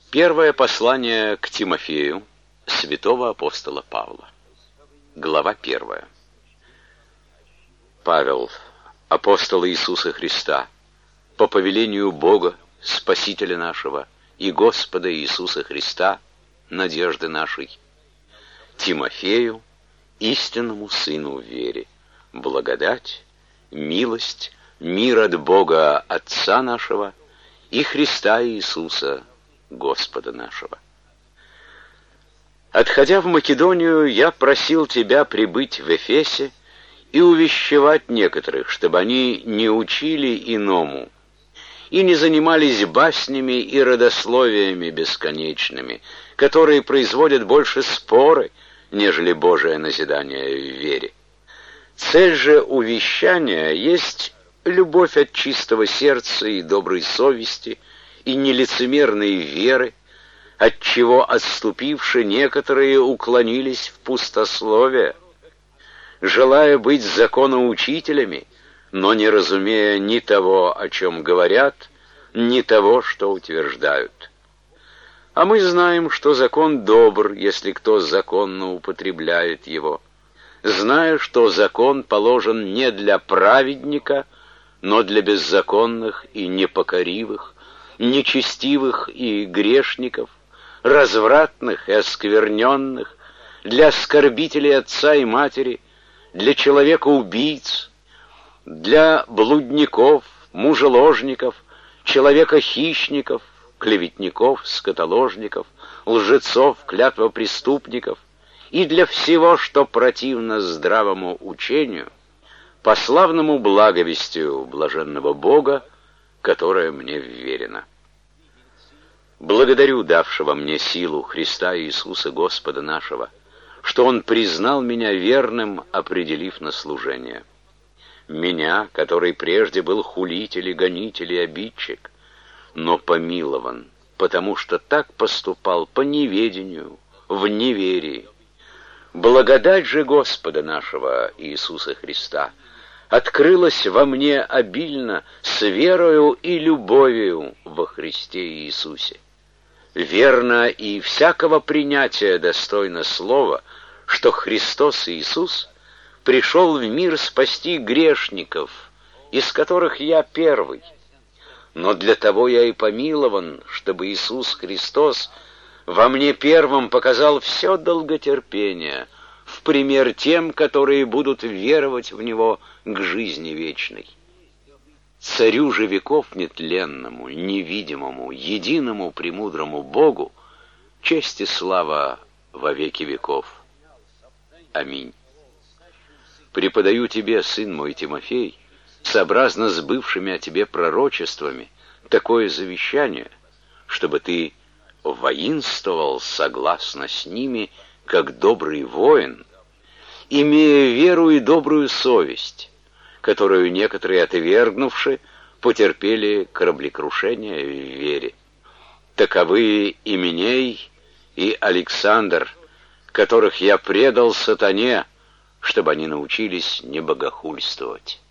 Первое послание к Тимофею святого апостола Павла. Глава 1. Павел, апостол Иисуса Христа, по повелению Бога, Спасителя нашего и Господа Иисуса Христа, надежды нашей, Тимофею, истинному сыну в вере, благодать, милость, мир от Бога Отца нашего и Христа Иисуса, Господа нашего. Отходя в Македонию, я просил тебя прибыть в Эфесе и увещевать некоторых, чтобы они не учили иному и не занимались баснями и родословиями бесконечными, которые производят больше споры, нежели Божие назидание в вере. Цель же увещания есть любовь от чистого сердца и доброй совести, и нелицемерной веры, отчего отступивши некоторые уклонились в пустословие, желая быть законоучителями, но не разумея ни того, о чем говорят, ни того, что утверждают. А мы знаем, что закон добр, если кто законно употребляет его, зная, что закон положен не для праведника, но для беззаконных и непокоривых, нечестивых и грешников, развратных и оскверненных, для оскорбителей отца и матери, для человека-убийц, для блудников, мужеложников, человека-хищников, клеветников, скотоложников, лжецов, клятвопреступников и для всего, что противно здравому учению, по славному благовестию блаженного Бога, которое мне вверено. Благодарю давшего мне силу Христа Иисуса Господа нашего, что Он признал меня верным, определив на служение. Меня, который прежде был хулитель и гонитель и обидчик, но помилован, потому что так поступал по неведению, в неверии. Благодать же Господа нашего Иисуса Христа открылась во мне обильно с верою и любовью во Христе Иисусе. Верно и всякого принятия достойно слова, что Христос Иисус пришел в мир спасти грешников, из которых я первый. Но для того я и помилован, чтобы Иисус Христос во мне первым показал все долготерпение, в пример тем, которые будут веровать в Него к жизни вечной. Царю же веков нетленному, невидимому, единому премудрому Богу, честь и слава во веки веков. Аминь. Преподаю тебе, сын мой Тимофей, сообразно с бывшими о тебе пророчествами, такое завещание, чтобы ты воинствовал согласно с ними, как добрый воин, имея веру и добрую совесть, которую некоторые, отвергнувши, потерпели кораблекрушение в вере. Таковы Именей и Александр, которых я предал сатане, чтобы они научились не богохульствовать.